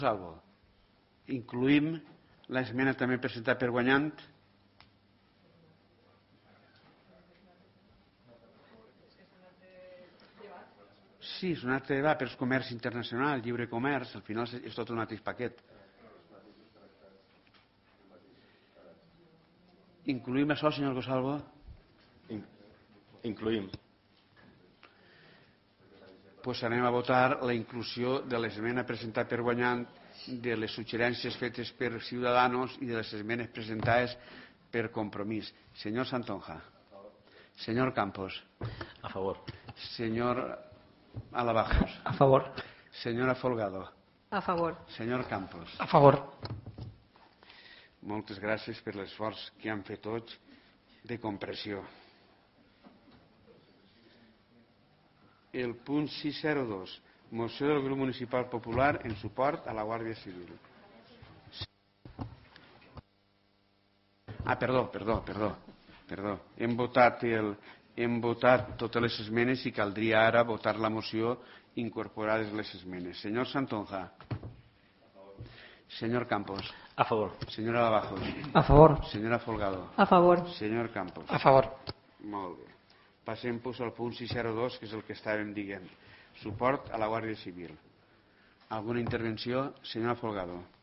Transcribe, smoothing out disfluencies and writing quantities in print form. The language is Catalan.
Salvo. Incluïm l'esmena també presentada per Guanyant. Sí, és un altre debat, però és comerç internacional, lliure comerç, al final és tot un mateix paquet. Incluïm això, senyor Gosalvo? Incluïm. Doncs anem a votar la inclusió de l'esmena presentada per Guanyant, de les suggerències fetes per Ciudadanos i de les esmenes presentades per Compromís. Senyor Santonja. Senyor Campos. A favor. Senyor Alabajos. A favor. Senyora Folgado. A favor. Senyor Campos. A favor. Moltes gràcies per l'esforç que han fet tots de compressió. El punt 602, moció del grup municipal popular en suport a la Guàrdia Civil. Perdó. Hem votat totes les esmenes i caldria ara votar la moció incorporades les esmenes. Senyor Santonja. Senyor Campos. A favor. Senyora Lavajos. A favor. Senyora Folgado. A favor. Senyor Campos. A favor. Molt bé. Passem al punt 602, que és el que estàvem dient. Suport a la Guàrdia Civil. Alguna intervenció? Senyora Folgado.